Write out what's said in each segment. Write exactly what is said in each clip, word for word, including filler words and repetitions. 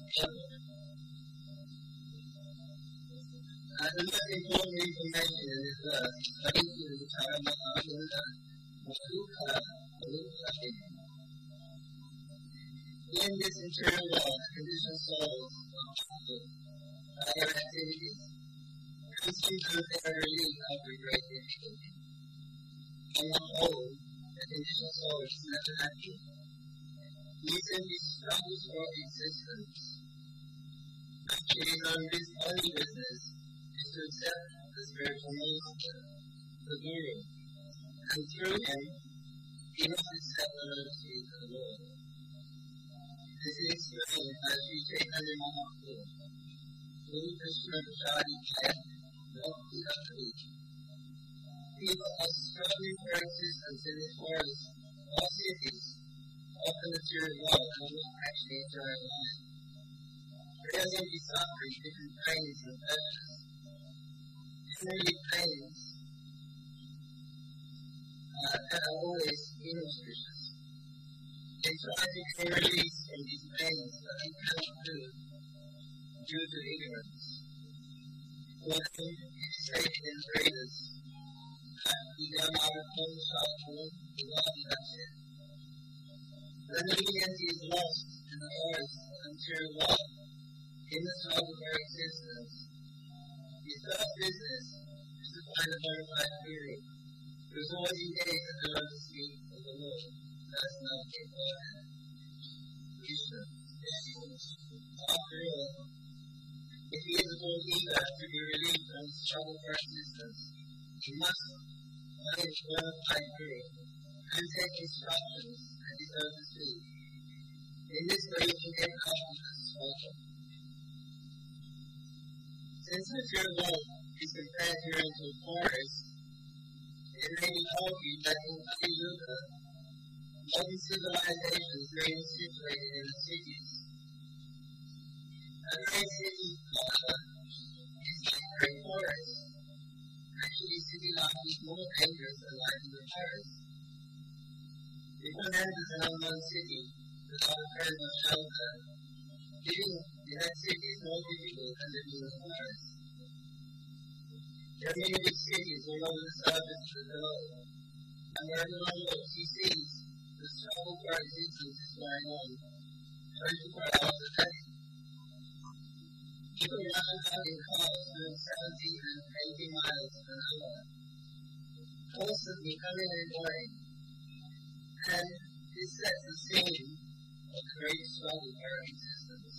Uh, the most important information in this verse is that this is the time of Buddha, Maluka, Maluka. In this internal world, conditioned souls are affected by their activities, and seeking their relief after great difficulty. On the whole, the conditioned soul is never happy. He simply struggles for existence. It is on this only business is to accept the spiritual master, the Guru, and through him, he must accept the mercy of the Lord. This is explained by Sri Chaitanya Mahaprabhu. Guru Krishna Prasadi Jaya, Bhakti Bhakti. People are struggling for existence in this forest, or cities, of the material world, and not actually enjoying life. They are simply suffering different pains and pleasures. Many pains uh, that are always inauspicious. They try to gain release from these pains, but they cannot do it due to ignorance. For them, it is stated in the Vedas that Idam Avatam Shastram Ivadivachet. When the humanity is lost in the forest of material world, in the struggle for existence, his first business is to find a bona fide guru who is always engaged in the lotus feet of the Lord. That's not a God. Krishna. After all, if he is all eager to be relieved from the struggle for existence, he must find a bona fide guru and take instructions at his lotus feet. In this way, he can get out of the struggle. Since the material world is compared here into a forest, it may be argued that in Kali Yuga, modern civilizations may be situated in the cities. A great city, however, is like a great forest. Actually, city life is more dangerous than life in the forest. If one enters an unknown city without a friend or shelter, living in that city is more difficult than living in a forest. There are many big cities all over the surface of the globe, and wherever one looks, he sees the struggle for existence is going on twenty-four hours a day. People run out in cars doing seventy and eighty miles an hour, constantly coming and going, and this sets the scene of the great struggle for existence.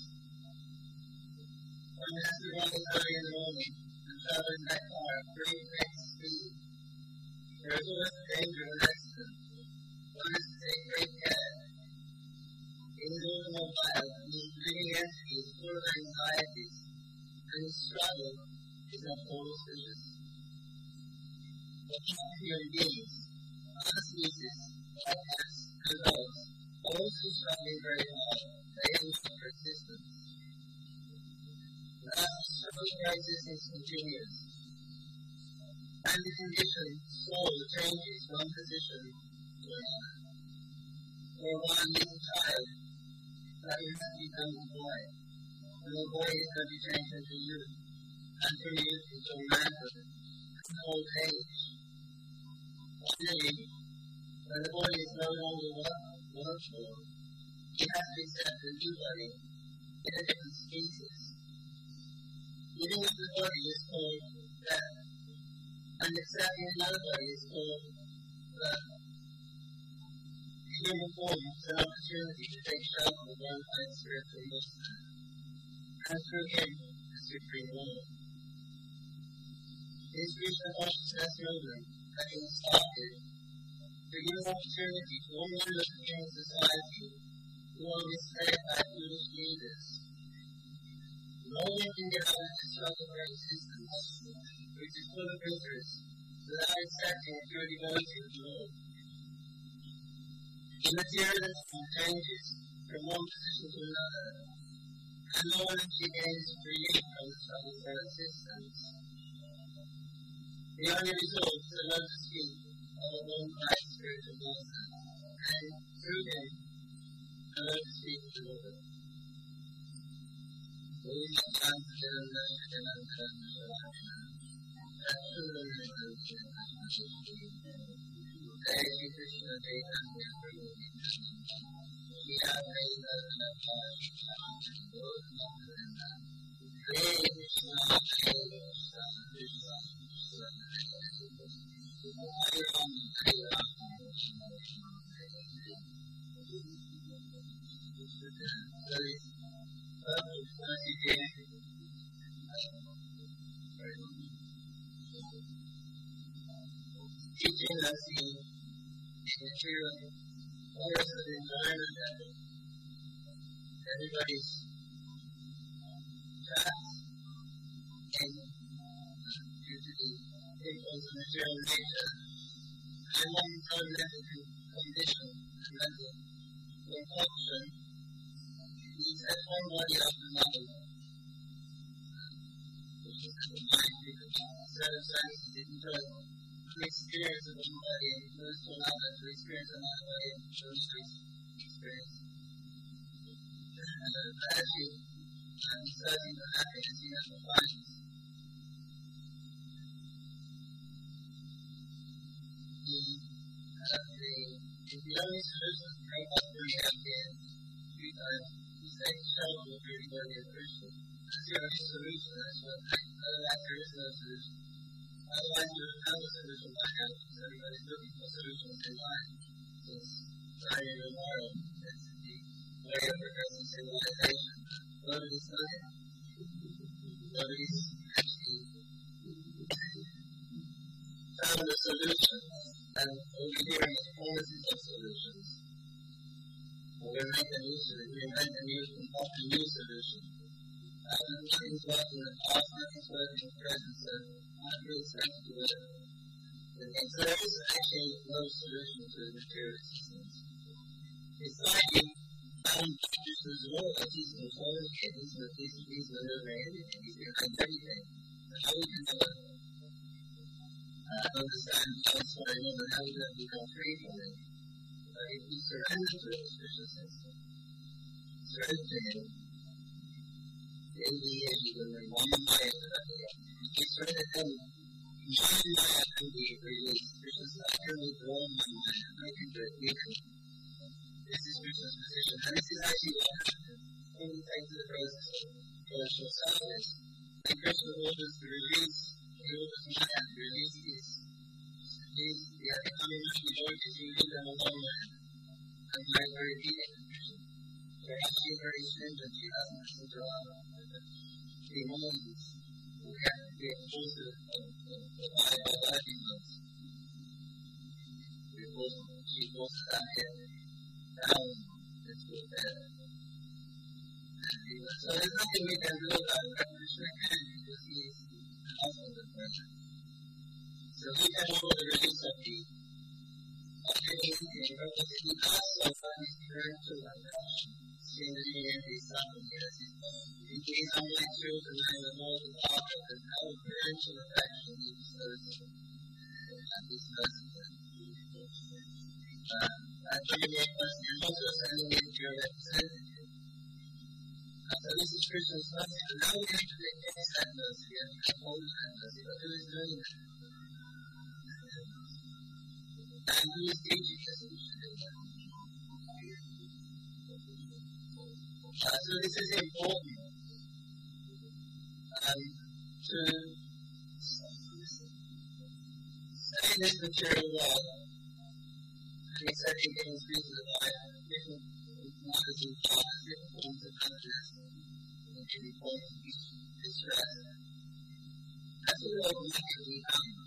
One has to rise early in the morning and travel in that car at great great speed. There is always the danger of an accident. One has to take great care. In the automobile, the living entity is full of anxieties, and the struggle is not always vicious. But human beings, other species, like cats and dogs, are also struggling very hard. They aim for existence. Thus, the struggle for existence continues, and the conditioned soul changes one position to another. For one little child, that is to become a boy, and the boy is to be changed into youth, and from youth into manhood, and old age. Finally, when the body is no longer workable, it has to accept a new body in a different species. Living with the body is called death, and accepting another body is called birth. The human form is an opportunity to take shelter of one kind spiritual master, and through him, the Supreme Lord. This Krishna consciousness movement that he started to give an opportunity to all members of human society who are misled by foolish leaders. No one can get out of the struggle for existence, which is full of miseries, without accepting a pure devotee of the Lord. The materialism changes from one position to another, and no one actually gains relief from the struggle for existence. The only result is the lotus feet of a one-eyed spiritual master, and through him, the lotus feet of the Lord. Teaching us the material force of the environment that everybody's trapped in due to the influence of material nature. And one fundamental condition and mental function is that one body after another, which is the mind, the set of senses, the internal experience of one body and goes to another, to experience another body and goes to experience. And uh, as you I'm studying the happiness, you have to find the, uh, the, the only solution to break up the reality is three times. You say struggle with your ability of Christian. That's the only solution. That's what, otherwise there is no solution. Otherwise there is no solution by now, because everybody's looking for solutions in life. Since Friday tomorrow, it's the way of progressive civilization. Nobody's looking. Nobody's actually found a solution. And what we're hearing is promises of solutions. We're making new solutions. We're inventing new, often new solutions. Um, nothing's working in the past, nothing's working in the present, so I'm really sense to it. And so there is actually no solution to the material existence. It's like you found producers of all that these are all and these are these are these are over anything, these are behind everything. And how we can never uh, understand that's what I know, and how we can become free from it. But if we surrender to it, spiritual sense, surrender to Him, in the end, you will one by another. If we surrender to Him, one by another we release. Spiritual sense, I can withdraw my mind, I can do it weekly. This is Christian's position, and this is actually what happens when we take to the process of devotional service. And Christian orders to release, he orders man to release his, his, the becoming voices, you leave them alone, and my very being. They're actually very stringent, he doesn't listen to our demands. We have to be exposed to the Bible working us. Because she goes down here. Down into bed. So there's nothing we can do about it, but we sure can because He is the husband of pleasure. So we can hold the release of the of the Indian because He does so far He's turned to like that. Seeing the Indian and His son and yes, He's these are my children and I will know the Father and how parental affection He bestows and His mercy. And so you make us and also sending in your representative. So this is Christian's message. And now we have to make any send us here and hold send us. But who is doing that? And who is teaching us? Uh, so this is important um, to study this material well. He said he can speak to the Bible, different matters and thoughts, different forms of countries, and different forms of distress. That's what automatically happens.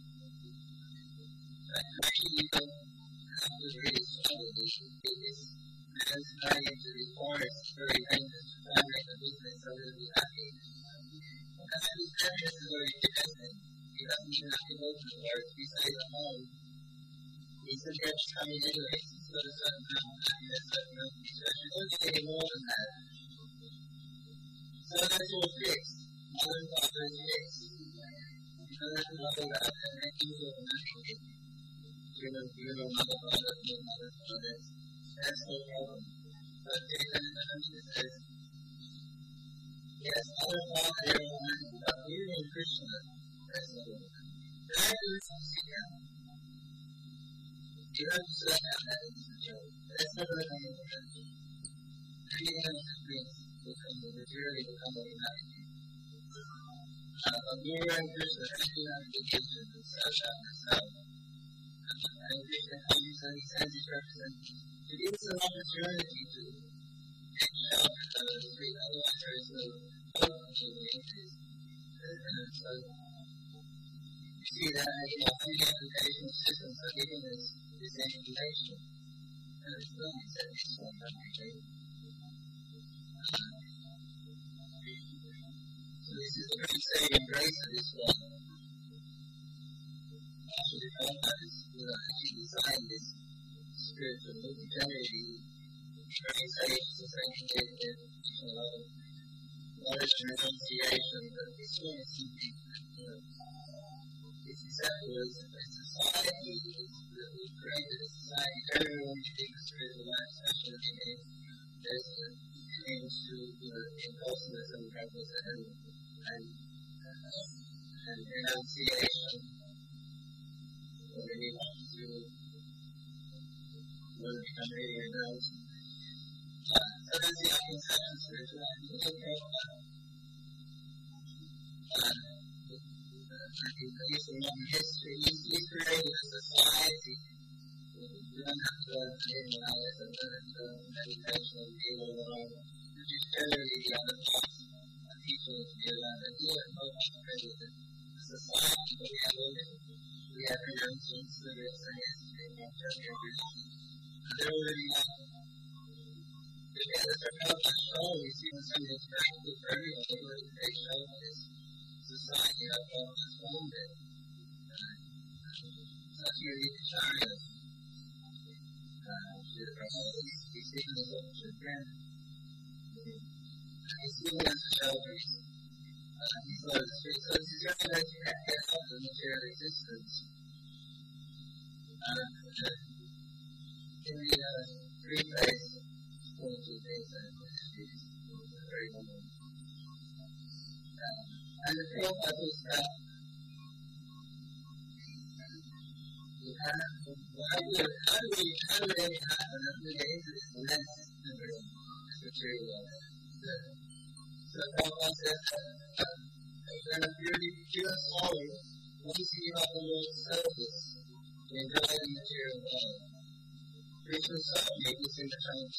Actually, you don't have to really struggle with this. Man's trying to the forest, very dangerous, family, and business, so he'll be happy. And his happiness is very independent. He doesn't even have to go to the work, he stays at home. He said that's coming anyway, he's got a certain amount of happiness, a certain amount of distress. You don't get any more than that. So that's all fixed. Mother and father is fixed. You don't have to worry about that, and things will naturally. You know, you know, mother, father, you know, mother, father. That's no problem. But take that in the says, Yes, other thought there about being a Christian. That's the Lord. But I do see him. You have to say that is the joke. That's never the name of the church. Treating him as a priest will come to maturity, will come to humanity. But being a Christian, acting on vacation, and such out yourself. And Christian comes and he says he's representing. It gives an opportunity to take shelter from the street. Otherwise, there is no hope for the increase. And so, you see that, you know, many education systems are giving this, this information. And it's still he said this one country. So this is the great saving grace of this one. Actually, the God is, you know, actually designed this spiritual multi-generating very safe to sanctification, you know, knowledge and renunciation, but this one is something, you know, it's acceptable as a society, that we've created a society, everyone should take a spiritual life, especially in there's the change to, you know, impulsivism, practice, and, and, and renunciation, what we need to do, when we become really renounced. So that's the conception of spiritual life. Uh, at least in modern history, he's, he's created a society. You don't have to go to any hours and learn to meditation and deal alone. You just generally the other thoughts and teachings to be around and do it. But it's created a society that we have living. We have renunciation, spirits, and history, and churches. They're already not. Because as our culture shows, we see some of these practical burial, they show this society of God has formed it. Such a unique China. We see the works of men. We see the shelters. So it's just like you can't get out of material existence. In the three phase, one, two things, and very normal. And the thing about this that you have, how do you, how do we, how do they happen that the days is less than the material life? So God says that when a purely pure soul, once you have the Lord's service, you enjoy the material life. Christian soul makes in the church.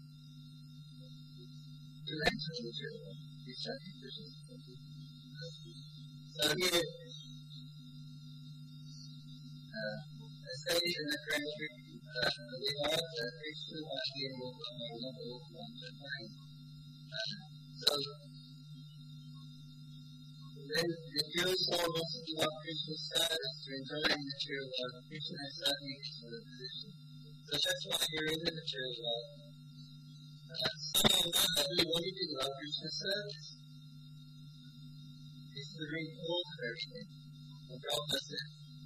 You enter the material life. You start the Christian soul. So here, uh, I studied in the friendship, uh, we have the Christian life here with my level of mind. So, then the pure soul wants to give up Christian status to enjoy the material life. Christian has nothing to the position. So that's why you're in the material life. Uh, some of us really want to give up Christian status. It's the main goal of everything. And God does it.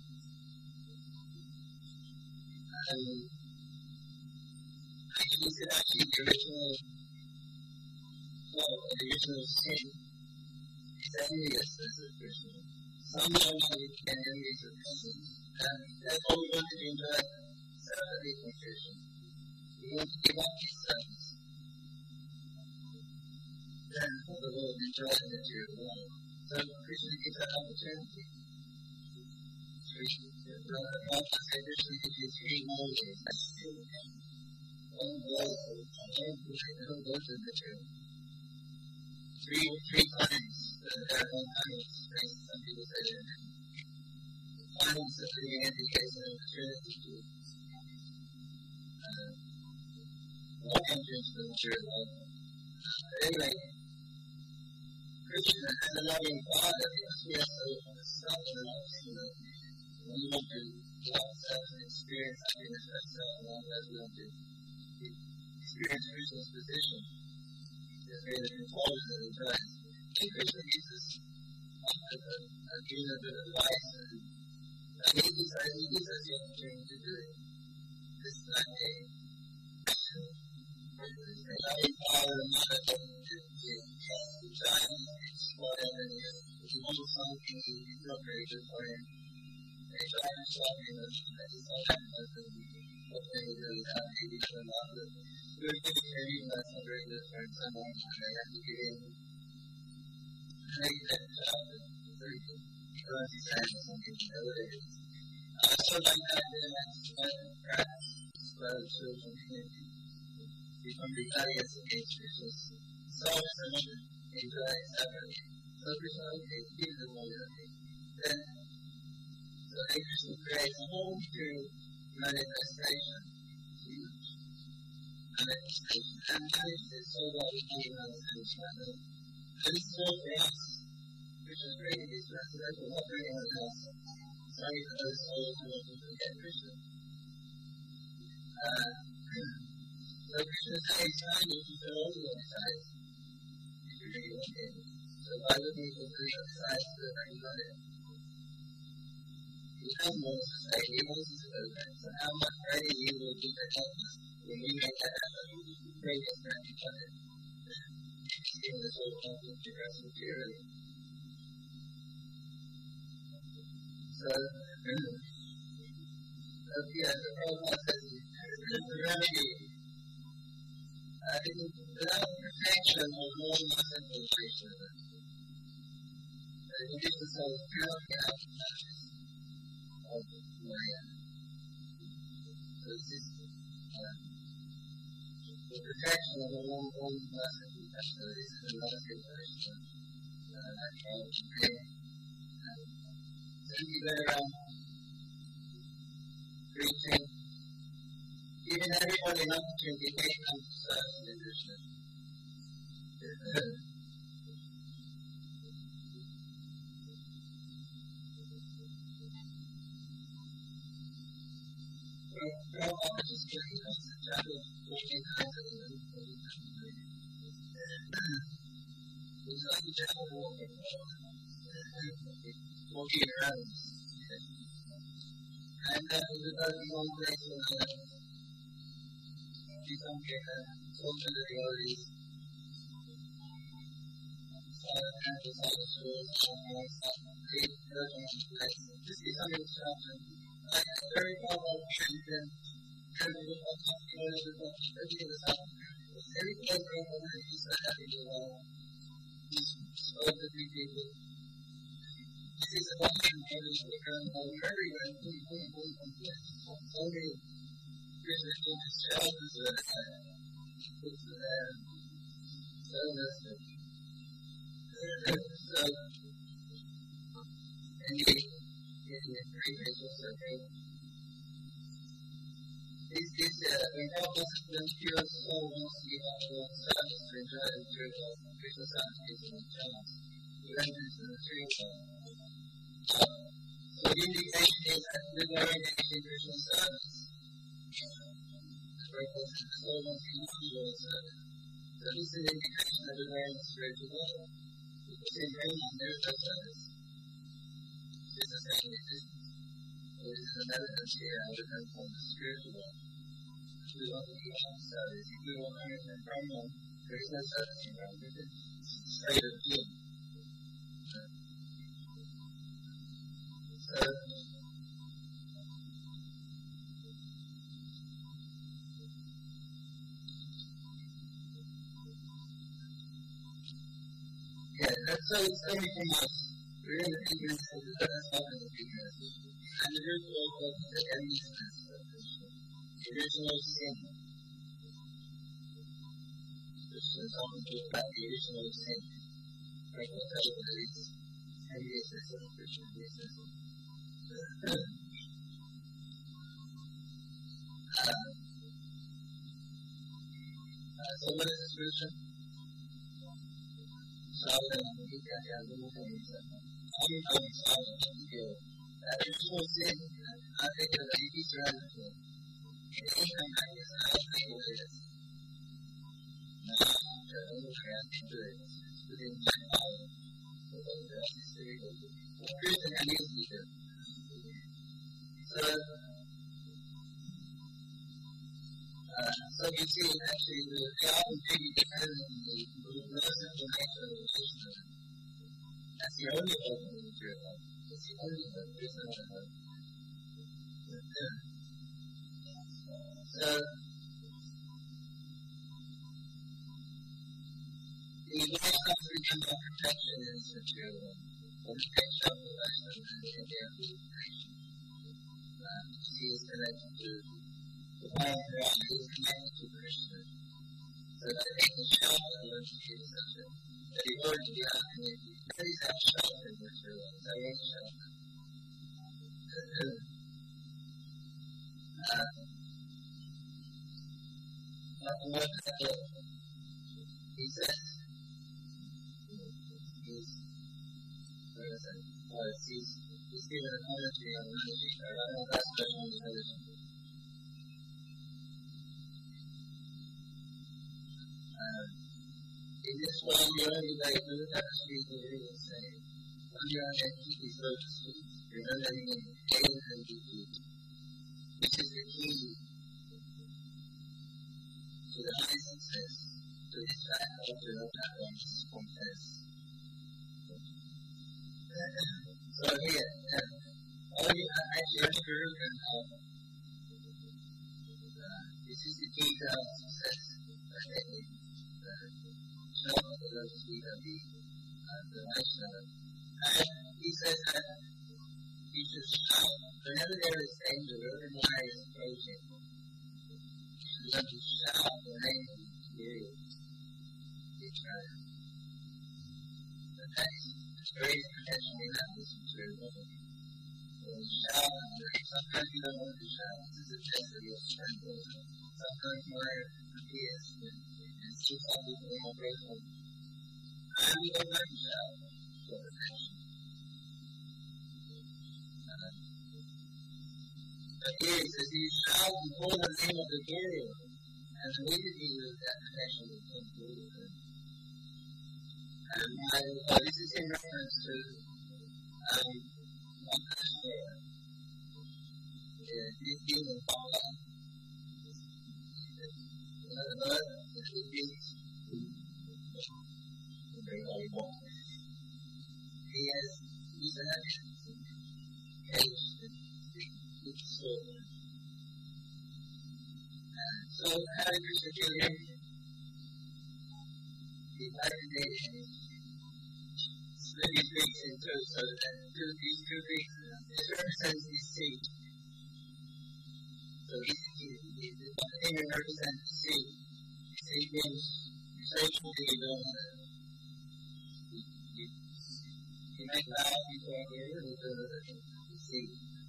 And actually, it's actually the original, well, the original sin is envious as a Christian. Somehow we can envy as a Christian. And that's what we want to do in the Saturday nutrition. We want to give up these things. Then the Lord enjoys the material life. So Christian gives that opportunity. God said Christian gives you three motives. One goal, one goal to the material. Three, three times, there are one times, some people say that. Times of the indication of the Trinity to walk entrance to the material life. Anyway, Christian has a loving Father because we have to stop the lives, you know. When you want to love self and experience happiness by self, one does want to experience Christian's position. It's made of controls and enjoys. And Christian gives us a, a being of good advice, and he gives us, he gives us the opportunity to do it. This is not a power and management to Chinese whatever it is. If you want something to be appropriated for him, a Chinese shopping that is not what they really have to do to allow it. We're getting ready, that's not very different. Someone they have to get in. Make that job very good. Currency stands something to know what it is. Uh, so like that, then that's what practice, slow children community. From the Italian case, which is self-centered, enjoy separately. So there's no okay, give them all your thing. Then, so they just create a whole new manifestation. Huge manifestation. And manage this so that we can understand each other. And this is all for us, which is great. It's residential, not for anyone else. Sorry for those souls who want to forget Krishna. Uh, So Krishna says, I need to fill all your sides. If you really want it. So by looking for Krishna's sides, so that you got it. He has Moses to say, he wants to go there. So how much ready you will be to help us when we make that happen? Pray this for each other. Seeing this whole conflict to rest in purity. So, so yeah, the Prabhupada says, this is the remedy. Uh, without perfection, there is no concentration of it. The conditions of purity of Maya. So this is uh, the perfection of the one one blessed confession. This is another good version of that called Maya. So you better um, preaching. Giving everyone an opportunity to make them serve the Krishna. Well, Prabhupada just giving us a chapter fourteen kinds of living. It's like a chapter walking walking around. And that is about the one place of the some social realities. And the sexual this is some instruction. Like a very common treatment, and we will talk to you about everything that's happening. Every program that you said that you will spoke to people. This is a bunch of people who are everywhere. So many Krishna is challenges that puts it there. So listen. So, and you in the pre-racial circle. This is uh, when help us to pure soul wants to give up all service to enjoy the spiritual Krishna satisfaction and channels. To enter into the material world. So the indication is that we are engaged in Krishna service. So wants to give up all service. So this is an indication that we are in the spiritual world. Because in Brahman there is no service. This is the same existence. There is an evidence here other than from the spiritual world. If we want to give up service, if we want to learn from Brahman, there is no service in Brahman. It's a state of being. So, yeah, that's so it's coming from us. We're in the ignorance of the that's not in the ignorance. And the ritual of the endlessness of Krishna. The original sin. Krishna is often talked about the original sin. Like what that is. Endlessness of Krishna. Endlessness of uh, uh, so what is this version? Sovereign, he can have a little bit of I'm sovereign to you. That original sin, I think of the eighty surrounded to it. Anytime I guess I don't think of it as not a little craft to it. It's within my power. So those are the series of the Christian and easy to So, Uh, so you see, actually, the job is really dependent on the relative nature of the relationship. That's the only hope in the material. It's the only hope. There's no other hope. So, the lifestyle freedom of protection is material. Or protection of the lifestyle in the creation. Um, you see, it's connected to the power of God. It's connected to Krishna. So that they can shelter the relationship is such a that he works beyond community. Everybody's have shelter in this world. So he has shelter. Uh, what uh, he says, he's, what is it? Uh, he's, he's given a commentary on religion. I don't know if that's special on religion. Uh, in this world, the only way to look at the street is really saying, on the other hand, keep these virtuous streets. You're not letting them gain and defeat. Which is the key to the high success, to this high culture of that one contest. So here, all you actually understand now, this is the key to our success. I think show the diversity of the, uh, the lifestyle. And he says that you should shout whenever there is danger, whenever the eye is approaching. You have to shout the name of the Spirit. Eternal. But that is great protection in that this material. So we shout and pray. Sometimes you don't want to shout. This is a test of your strength. Sometimes you want to appease and see something more grateful. And you don't want to shout for protection. But here it says, you shout before the name of the Guru, and immediately with that connection with King Guru. And I, uh, this is in reference to um, Maharashtra. These demons pop up. In other words, the demons he has, he's an action. So, having Krishna children, the imagination slowly breaks into so that two, these two Greeks, this represents the sea. So, this thing represents the sea. The sea means essential to the Lord. You make vows before you and the sea.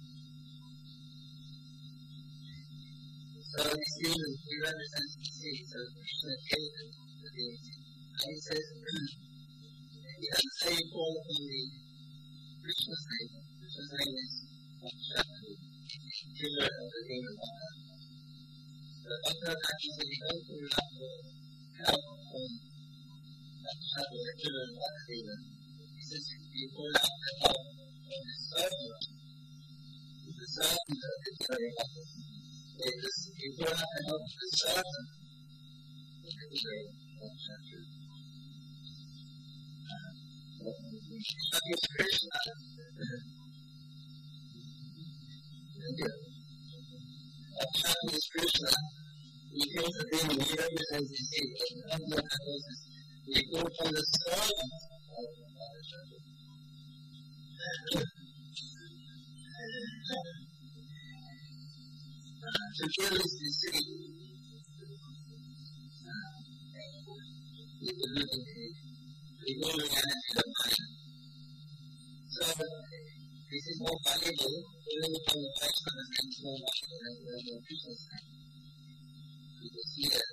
So we see that we represent the sea, so Krishna gave it to the and he says, he has the same form in the Krishna's name. Krishna's name is Shakti, Killer of the name of Allah. So Bhakta Bhakti said, you don't do that for help from Shakti, the killer of Allah. He says, you pull out the help from the servant, the servant of the killer of Allah. Because you don't have to help the servant of the killer of Shakti. Shakti is Krishna. Shakti is Krishna. He came to be, he represents the sea. And what happens is, we go from the servant of Shakti. To kill is the sea. We go to the reality of mind. So, this is more valuable even from the Vaishnava and it's more valuable than the Krishna's name. Because here,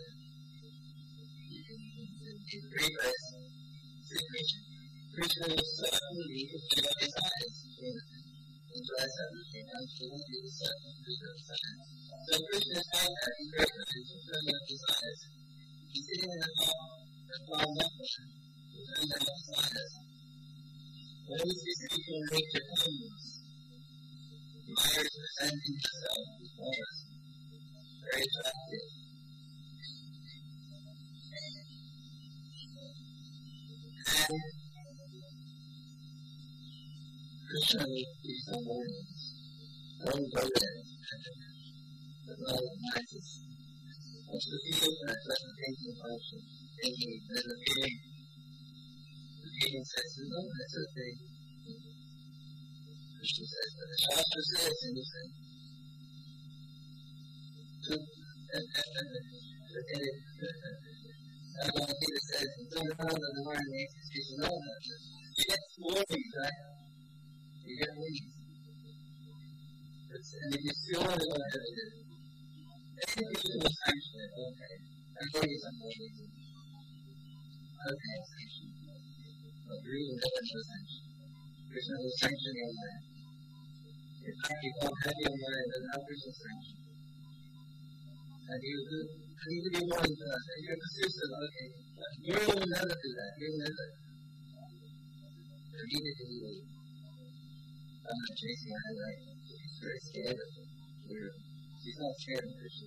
in three verse, Krishna will certainly give up his eyes in enjoys everything and he won't be certain Krishna's eyes. So Krishna's eyes are in great eyes, he turns out his eyes. He's sitting in the top, the far left, he turns out his eyes. What is this people nature comes? Maya is presenting herself before us. Very attractive. Krishna will be some warnings. Don't go there. The love of Isis. Once the field and pleasant thinking function, thinking, then the feeling, the feeling says, no, that's okay. Krishna says, but the Shastra says in this thing, to, and, and, and, and it, Bhagavad Gita says, don't know that the mind makes its peace and all that. You get worries, right? You get worries. And if you still want to go ahead with it, anything you will sanction it, okay. I'm going to some more reason. Okay, sanction. But the reason that there's no sanction. Krishna will sanction your mind. In fact, you can't have your mind without Krishna sanction. And you need to be warned to us. And you're persistent, okay. You will never do that. You will never. Repeatedly, you will. I'm not chasing her, right? She's very scared of it. She's not scared of Krishna.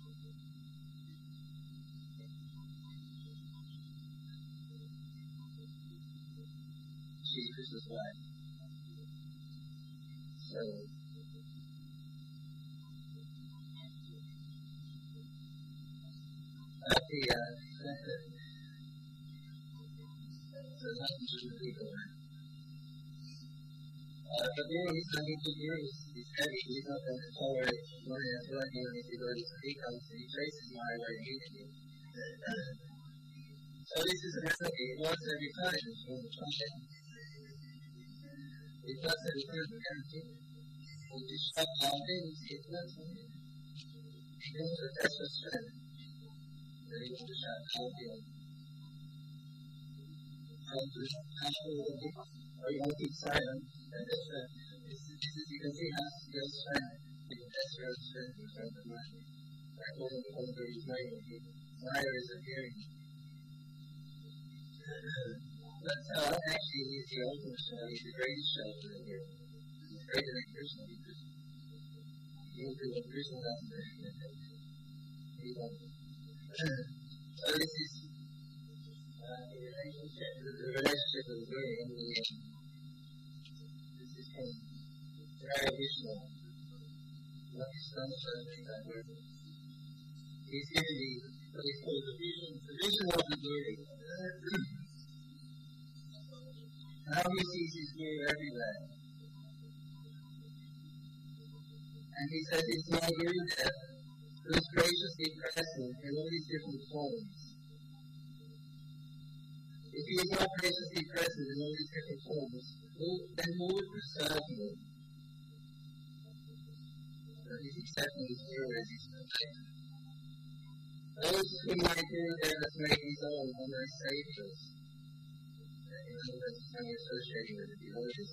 She's Krishna's wife. So, uh, the, uh, so nothing to do with her. Uh, but during his twenty-two years, he's heavy. He's not going to tolerate money as well. He only goes to becomes and he traces my way immediately. So this is a recipe. It works every time. It's from the trumpet. It does every time. Guarantee. When you shut down things, it does. Even with a test of strength, they're able to shut down things. From this country, or you won't keep silent. And this, uh, this, this is, you can see how your strength, the extra strength in front of mind. That wasn't the one where he's writing. Fire is appearing. But uh, actually, he's the ultimate show. He's the greatest show for the year. He's greater than Krishna because he will do what Krishna does for him. He won't. So this is uh, the relationship, the relationship of the Guru in the end. Very additional. What is done for that word? He's given the what is called the vision, the vision of the Guru. How he sees his Guru everywhere. And he says it's my Guru there who is graciously present in all these different forms. If he is not graciously present in all these different forms, then who would preserve me? But he's accepting his Guru as his protector. Those whom my Guru there has made his own are my saviors. In other words, he's only associating with the devotees.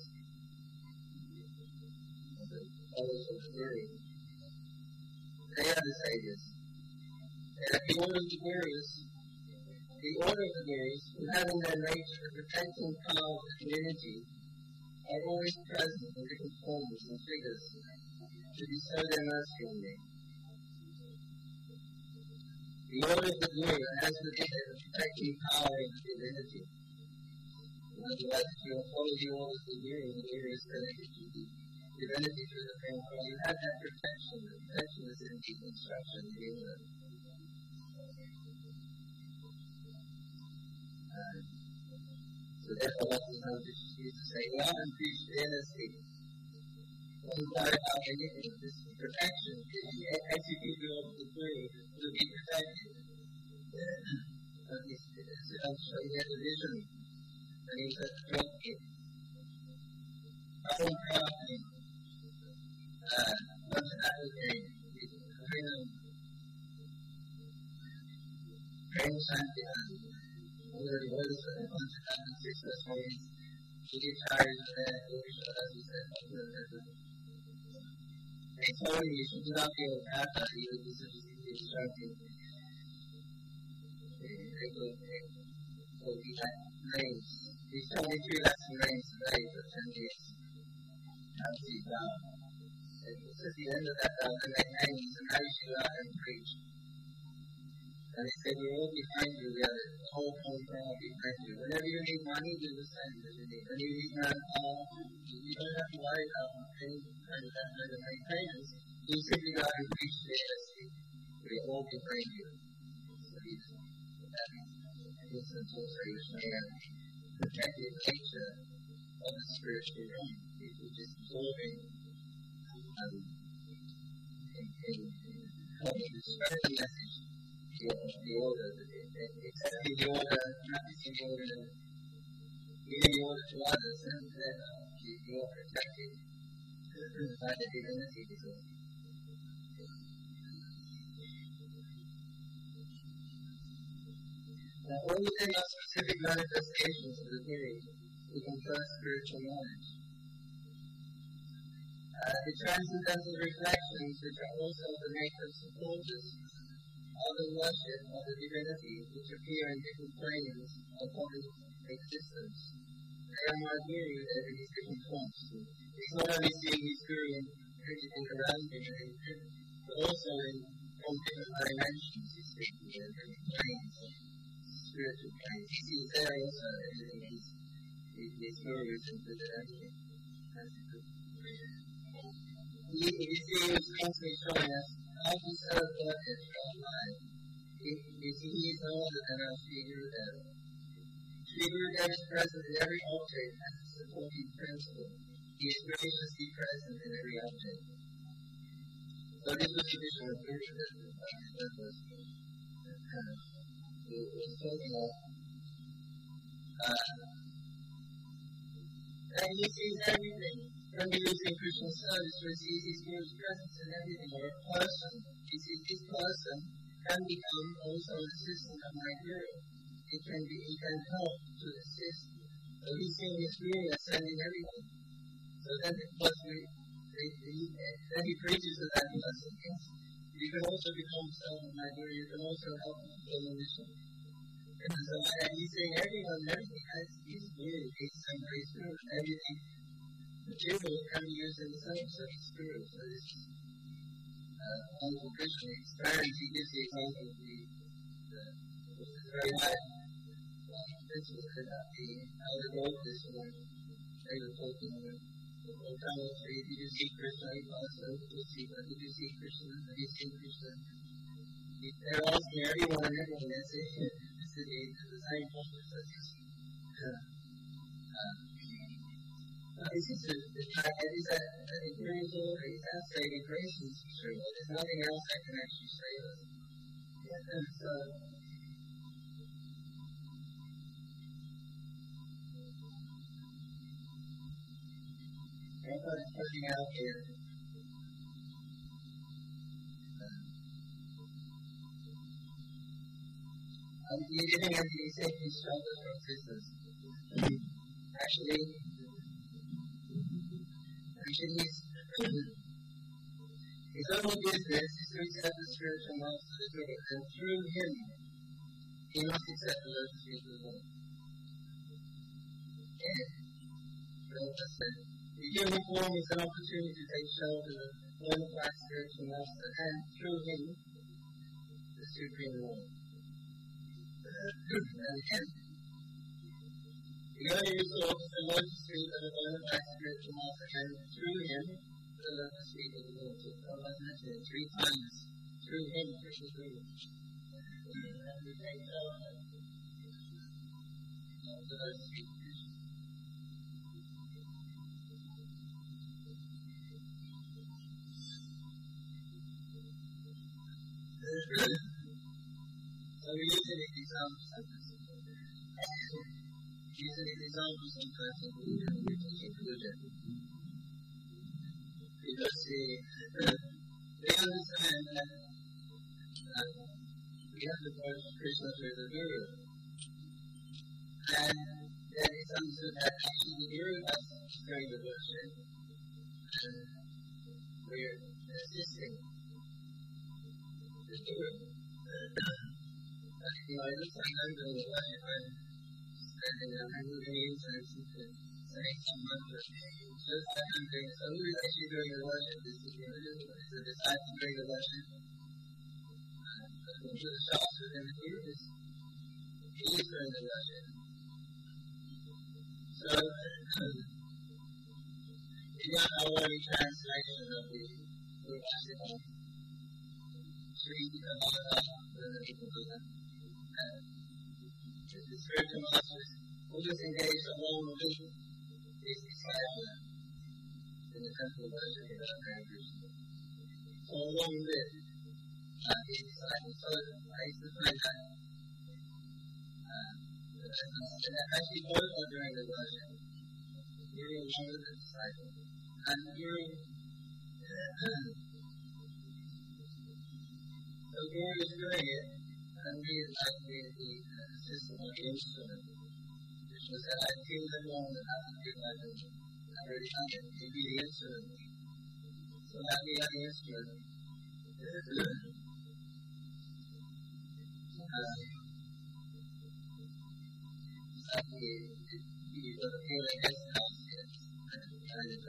The followers of the Guru. They are the saviors. And the order of the Gurus, the order of the Gurus, who have in their nature the protecting power of the community, are always present in different forms and figures to bestow their mercy on me. The order of the Guru has within it the protecting power of the divinity. In other words, if you follow the order of the Guru, the Guru is connected to the divinity through the frame of you have that protection. The protection is in the instruction in the universe. Uh, so therefore, what we know is to say, love and preach fearlessly. Don't worry about anything. This protection is the executor of the Guru to be protected. And he's also he has a vision. And he's a drug-kid. Own crafting. Uh, what's advocating? Freedom. Praying Santiago. One of the words of the one hundred six ways. She gets tired of that. As we said, they told you you should not be able to have that. You would be such a instructive. They go, so we had names. These twenty-three lesson names today for ten days. Now see down. It's at the end of that down, and they hang and how you should go out and preach. And he said, we're all behind you, we have the whole whole crowd behind you. Whenever you need money, do the same as you need. When you need manpower, you don't have to worry about any kind of that kind of make payments. You simply got to reach the A S C. We're all behind you. So he's, that means it's also you showing a protective nature of the spiritual realm. People just absorbing um, in, in, in helping to spread the message. The, the order, accepting the order, practicing the order, giving the order to others, and then uh, you are protected by the divinity of it. Now, all of them are specific manifestations of the theory to confer spiritual knowledge. Uh, the transcendental reflections, which are also the nature supporters of the worship of the divinity, which appear in different planes of body existence. They are not hearing in these different forms. It's not only seeing his guru and everything around him, but also in from different dimensions, he's speaking in different planes, spiritual planes. He sees there also everything his, his gurus and everything. He, you see, he was constantly showing us how to serve God in our life. You see, he is no other than our Sri Gurudev. Sri Gurudev is present in every object as a supporting principle. He is graciously present in every object. So this was the tradition of Gurudev. That was it was talking of. Uh, and he sees everything. When we use in Krishna service, we see his Guru's presence in everything, or a person. He sees this person can become also an assistant of my Guru. It can be, he can help to assist. So he's seeing his Guru ascending everything. So then it was we, then he preaches to that person. You can also become self of my Guru, you can also help to fulfill the mission. And so and he's saying everyone, everything has his Guru, his and his Guru, everything. Material can be used in the same sort of spirit. So this is uh, Uncle Krishna expands, he gives the example of the, the which is very high principle that the elder Gopis, when they were talking about the Gopala Street, did you see Krishna? He asked them, did you see, did you see Krishna? Have you seen Krishna? They're asking everyone and everyone, they say, this is the, the same purpose as this. This is the fact that is that the Guru's order is that saving grace is true. There's nothing else that can actually save us. And so, everybody's pushing out here. Um, you're giving Anthony safety struggles from sisters. Actually, Actually, his, his only business is to accept the spiritual master of the Guru, and through him, he must accept the lotus feet of the Lord. And Prabhupada said, the human form is an opportunity to take shelter of one of our spiritual master, and through him, the Supreme Lord. And him. The only resort is the lotus feet of the bona fide spiritual master, and through him, the lotus feet of the Lord. So Prabhupada mentioned it three times. Through him, through the Guru. And we take shelter of the lotus feet of Krishna. So we use it as examples of this. Use it as examples sometimes of the inclusion. Because they, they understand that uh, we have to worship Krishna through the Guru. And then it's understood that actually the Guru has during the worship. And we're assisting the Guru. You know, it looks like I'm doing the worship and standing there and moving the incense and saying some mantra. Just like I'm doing. So who is actually doing the worship? Is the Guru? Is the disciple doing the worship? into the shops within the years. He's during the Russian. So, you got our translation of the Russian tree of the Buddha. The spiritual masters who just engaged alone with these disciples in the temple of worship of Hare Krishna. So along with uh, these disciples, so I used to find that uh, actually both are during the worship, during along with the disciples, and during uh, so Guru is doing it, and we is actually the uh, system of the instrument, which was that I feel the one that I would give my vision. I already found it to be the instrument. So that we have the instrument. uh, like the, the, the, the feeling is conscious and kind of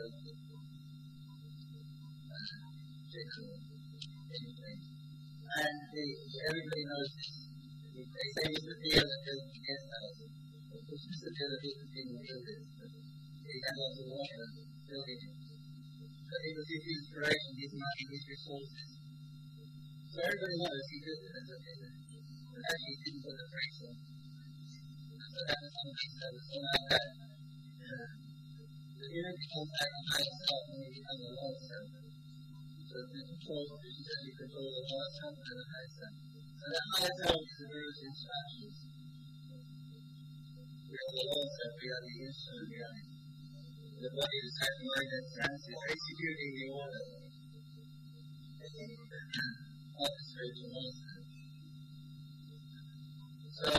uh, Jacob, anything. And they, everybody knows this. They say it's the fear that goes against us. It's just the fear that people think we do this. But they have also water building it. But it was his inspiration, his money, his resources. So everybody knows he did it as a business. But actually he didn't put the brakes on. So that was something that was so like that. Uh, the unit comes back to himself when he becomes a Lord servant. So the control, she said you control the Lord servant and the high self. So that high self is the Guru's instructions. We are the Lord servant, we are the instrument, we are the body, the sight, mind, and senses, executing the order of the spiritual master. So,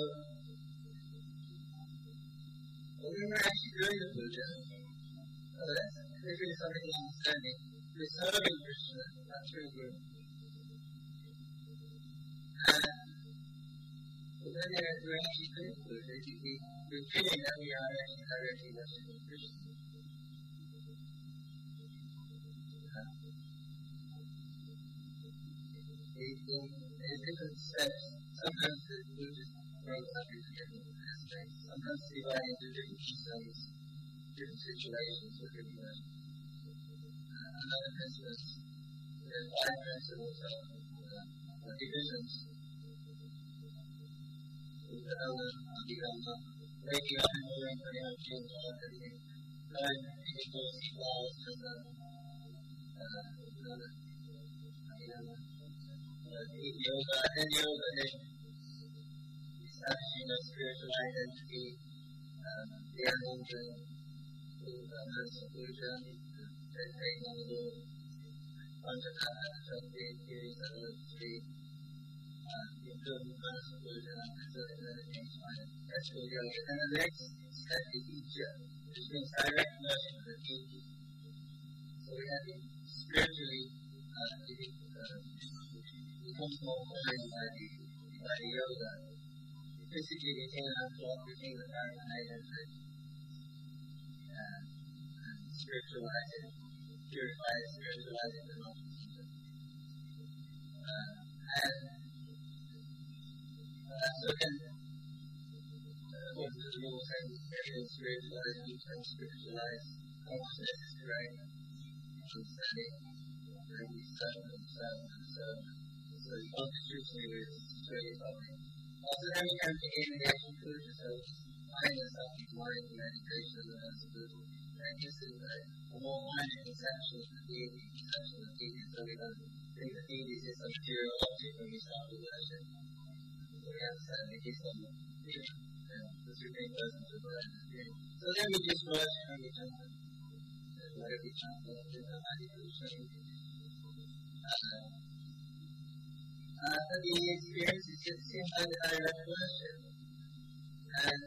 well, we were actually doing the puja. So that's really something to understanding. We're serving Krishna, not through Guru. And but then we're actually doing the puja. We're feeling that we are actually directly worshiping Krishna. There's different steps. Sometimes the food just grows up into different aspects. Sometimes we run into different systems, different situations with different uh, another principles. There are five principles of uh, divisions. With the elder, Abhidhamma, waking up in the morning, putting on shoes, all everything. Learn people, laws, and uh, uh, another Abhidhamma. Eat yoga, and yoga, then establishing a spiritual identity, um, the animal, the mercy puja, meditating on the Lord, Panchakata, Shakti, theories of the three, the improving mercy puja, and so on. That's what yoga. And the next step is Ija, which means direct mercy to the deity. So we have to spiritually uh, becomes more clear by the, by the yoga. Physically, we can unblock the thing with our mind and uh, spiritualize it, purify it, spiritualize it, and all this. Uh, and uh, so then, according to the rules, everything is spiritualized, we can spiritualize consciousness is correct, understanding, really seven and seven and seven. So the constitution is really something. Also, then we come to aim at conclusion. So, mindless something, mind, meditation, and that's good. And this is a more minded conception of the deity, conception of the deity. So, we don't think the deity is some material object when we start with worship. So, we understand that he's some the supreme person to the spirit. So, then we just worship and we jump in. Whatever we jump in, we don't have to show you. Uh, but the experience is just seems like a direct worship. And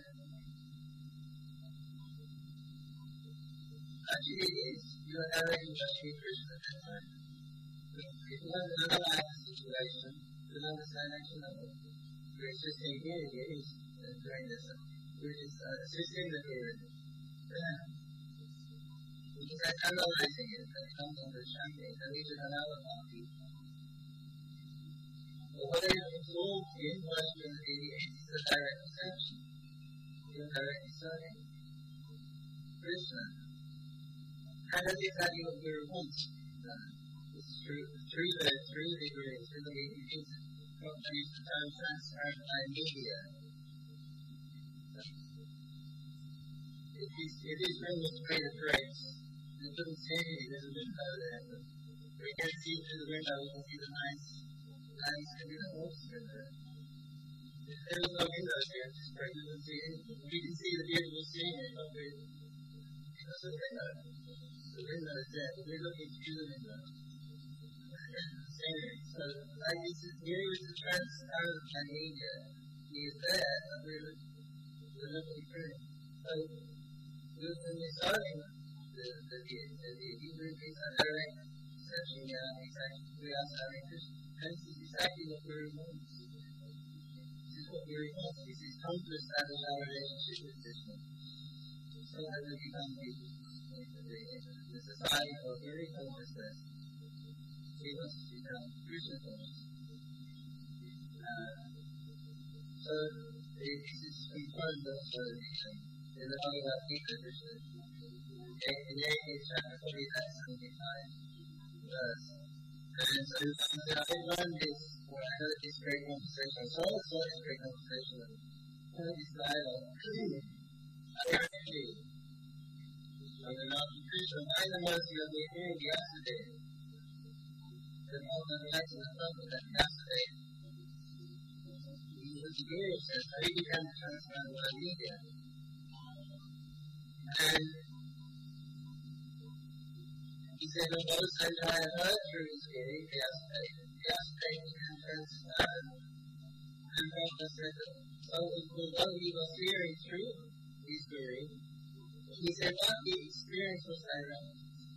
actually it is. You are directly worshiping Krishna at that time. If you want to analyze the situation, you will understand actually that we're assisting here, it is doing this. We're just uh, assisting the Guru. Yeah. We're just analyzing it, and it comes under Shanti, and we just analyze it. what is involved in Western eighty-eight is a direct perception. You're directly serving Krishna. And that is exactly what Guru wants. Uh, it's true, true, uh, true degree. It's really, it is what we use the term transparent by media. It is, it is really a great grace. It doesn't say anything, there's a window there, but we can see through the window, we can see the nice, nice, you know, what's in there. There was no windows here, it's just great, we can see anything. We can see the beautiful scenery, but we, there's a window. The window is there, but we're looking through the window. Scenery. So, like this is, here is the transparent media. He is there, and we're, we're looking through him. So, when we're starting the, the, the, the Hebrew is a direct searching uh, exactly we are starting Krishna. And this is exactly what Guru wants. This is what Guru wants. This is come to establish our relationship with Krishna. So that we become people. The society of Guru consciousness. He wants to become Krishna conscious. Uh, so this is confirmed also in the Bhagavad Gita, Krishna. In the eighteenth chapter, forty-nine to seventy-five verse. And so I learned this, when I heard this great conversation, I saw this great conversation, I heard this dialogue. I actually, I will not be Krishna, by the mercy of the hearing yesterday, the moment of the temple that yesterday, he was the Guru says, I began to transfer my media. And he said, on those times I have heard through his hearing yesterday, yesterday he can transfer. And Prabhupada said, so although he was hearing through his hearing, he said, but the experience was direct.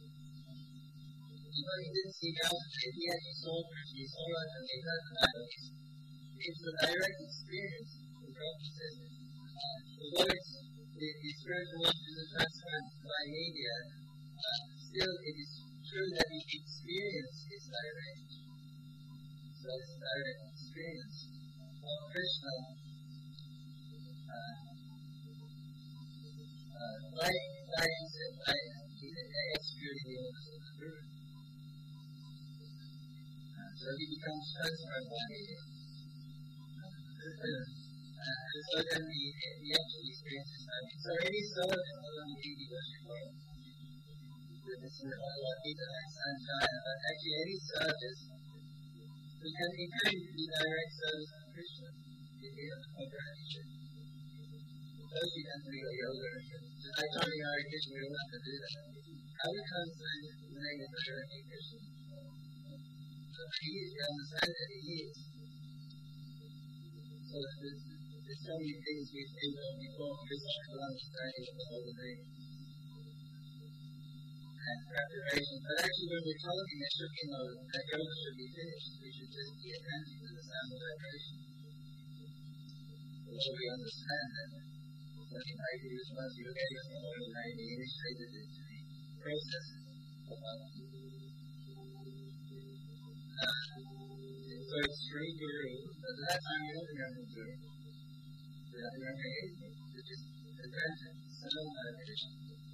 Even he didn't see God, he actually saw Krishna, he saw us, and he heard the dialogues. It's a direct experience. The Prabhupada says, although it's the experience was transferred by media, uh, still it is true that the experience is direct. So it's a direct experience of Krishna. Uh, uh, like, like he said, like executing the orders of the Guru. Uh, so he becomes transferred by media. Uh, and so then the, the actual experience is direct. So any sort of deity worship or this is Bhagavad Gita and Sanjaya, but actually any service, we can include the direct service of Krishna in the comprehension. Those you can do your yoga, just like coming out of Krishna, we don't have to do that. How we translate the name of directly Krishna? So he is, you understand that he is. So there's, there's so many things we do before physical understanding of the whole thing. And preparation. But actually, when we're talking, it should be no, that yoga should be finished. We should just be attentive to the sound of vibration. So we understand that when I use once you get it, when I initiated it to the process of uh, so it's three Guru, but that time you don't remember Guru. You don't remember anything. You're just attentive, sound vibration.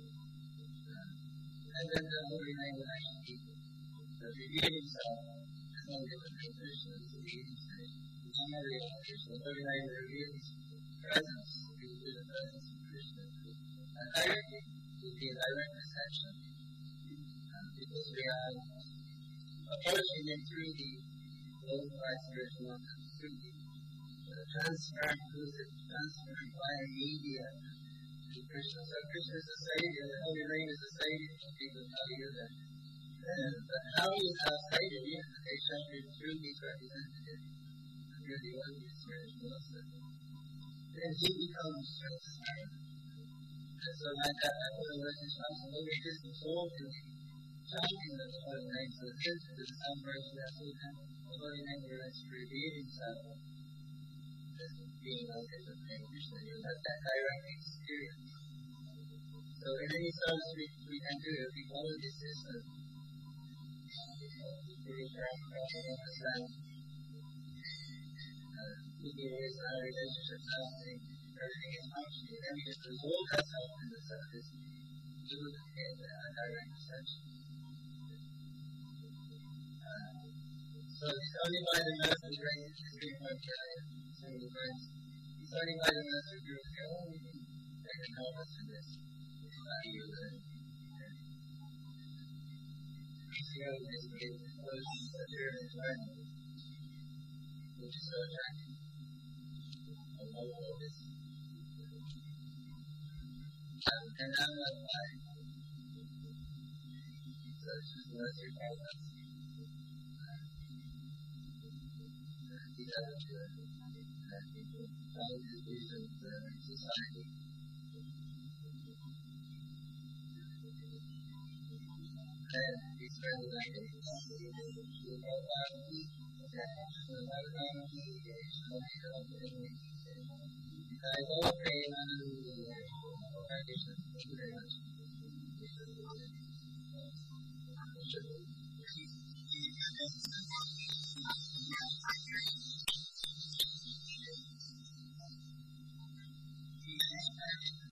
And then the holy name will actually be the reveal himself. There's no different from Krishna, it's a revealing state. It's not real Krishna. The holy name will reveal his presence, it will be the presence of Krishna. And directly, it will be a direct perception. Uh, because we are approaching him through the glorified spiritual life, through the uh, transparent, transparent via media. Krishna. So Krishna is the Savior, the Holy Name is the Savior for people to hear that. And but how he is our Savior, yes, they shall be through his representative, through the Holy Spirit also. Then he becomes transparent. And so like that, I put a message on some other distance all to chanting the Holy Name. So since there's some version that says the Holy Name will reveal himself as being like different name Krishna. You have that direct experience. So in any service we, we can do, if we follow this system, we can understand years in our relationship counseling, everything is functioning. Then we just remove ourselves from the surface, do in a direct perception. Uh, so it's only by the master grace, it's pretty much uh, single grace. It's only by the master grace that can help us in this value and Israel is the most severe environment, which is so attractive. I love all this. Um, and I'm not like, so it's just lesser problems. These are the values, reasons, uh, society. And these are the languages. We all have these. I don't pay money. Thank you very much.